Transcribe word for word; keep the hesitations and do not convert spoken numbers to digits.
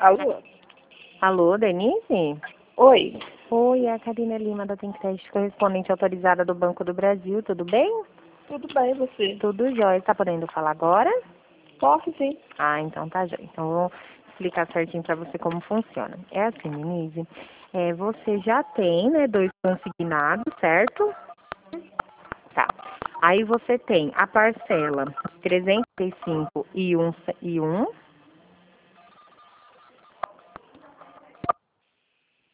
Alô? Alô, Denise? Oi. Oi, é a Karina Lima da Thinkcast, correspondente autorizada do Banco do Brasil, tudo bem? Tudo bem, você? Tudo jóia. Está podendo falar agora? Posso sim. Ah, então tá jóia. Então vou explicar certinho para você como funciona. É assim, Denise, é, você já tem, né, dois consignados, certo? Tá. Aí você tem a parcela trezentos e cinco e um, e um